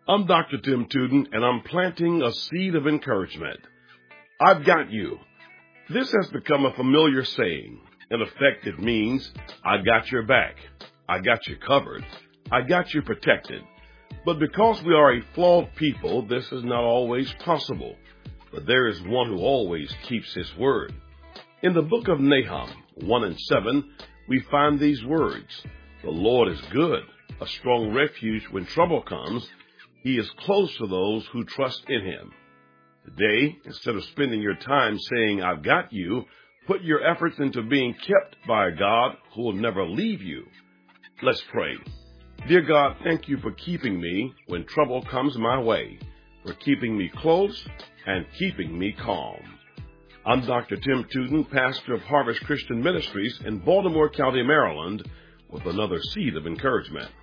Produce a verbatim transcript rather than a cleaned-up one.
I'm Doctor Tim Tuden, and I'm planting a seed of encouragement. I've got you. This has become a familiar saying. In effect, it means, I got your back. I got you covered. I got you protected. But because we are a flawed people, this is not always possible. But there is one who always keeps his word. In the book of Nahum, one and seven, we find these words. The Lord is good, a strong refuge when trouble comes. He is close to those who trust in him. Today, instead of spending your time saying, I've got you, put your efforts into being kept by a God who will never leave you. Let's pray. Dear God, thank you for keeping me when trouble comes my way, for keeping me close and keeping me calm. I'm Doctor Tim Tuden, pastor of Harvest Christian Ministries in Baltimore County, Maryland, with another seed of encouragement.